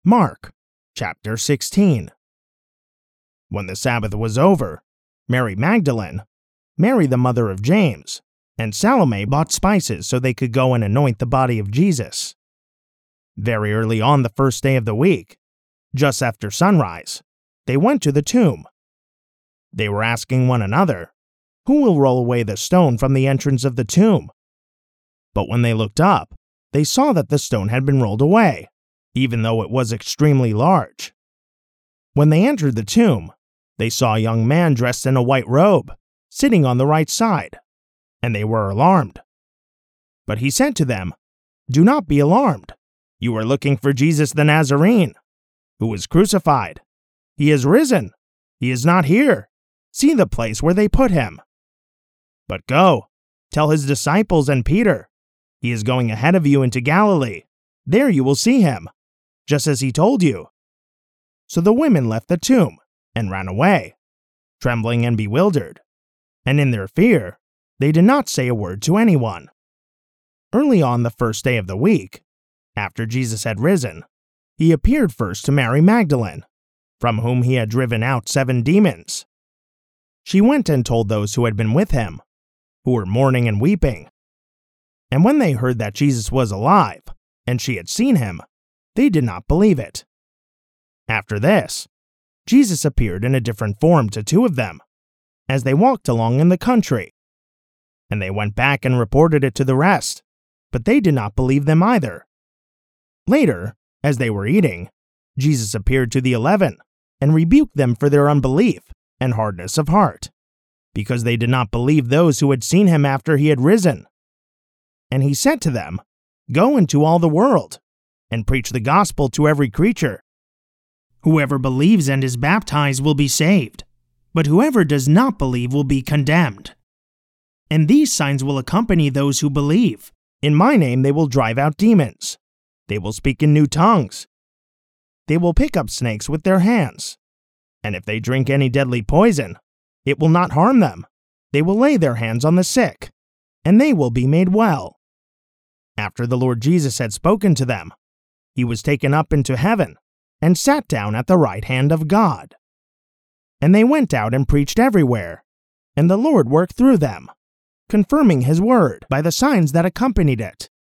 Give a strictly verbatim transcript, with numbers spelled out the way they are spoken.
Mark chapter sixteen. When the Sabbath was over, Mary Magdalene, Mary the mother of James, and Salome bought spices so they could go and anoint the body of Jesus. Very early on the first day of the week, just after sunrise, they went to the tomb. They were asking one another, "Who will roll away the stone from the entrance of the tomb?" But when they looked up, they saw that the stone had been rolled away, even though it was extremely large. When they entered the tomb, they saw a young man dressed in a white robe, sitting on the right side, and they were alarmed. But he said to them, "Do not be alarmed. You are looking for Jesus the Nazarene, who was crucified. He is risen. He is not here. See the place where they put him. But go, tell his disciples and Peter, he is going ahead of you into Galilee. There you will see him, just as he told you." So the women left the tomb and ran away, trembling and bewildered, and in their fear, they did not say a word to anyone. Early on the first day of the week, after Jesus had risen, he appeared first to Mary Magdalene, from whom he had driven out seven demons. She went and told those who had been with him, who were mourning and weeping. And when they heard that Jesus was alive, and she had seen him, they did not believe it. After this, Jesus appeared in a different form to two of them, as they walked along in the country. And they went back and reported it to the rest, but they did not believe them either. Later, as they were eating, Jesus appeared to the eleven and rebuked them for their unbelief and hardness of heart, because they did not believe those who had seen him after he had risen. And he said to them, "Go into all the world and preach the gospel to every creature. Whoever believes and is baptized will be saved, but whoever does not believe will be condemned. And these signs will accompany those who believe. In my name they will drive out demons. They will speak in new tongues. They will pick up snakes with their hands. And if they drink any deadly poison, it will not harm them. They will lay their hands on the sick, and they will be made well." After the Lord Jesus had spoken to them, he was taken up into heaven and sat down at the right hand of God. And they went out and preached everywhere, and the Lord worked through them, confirming his word by the signs that accompanied it.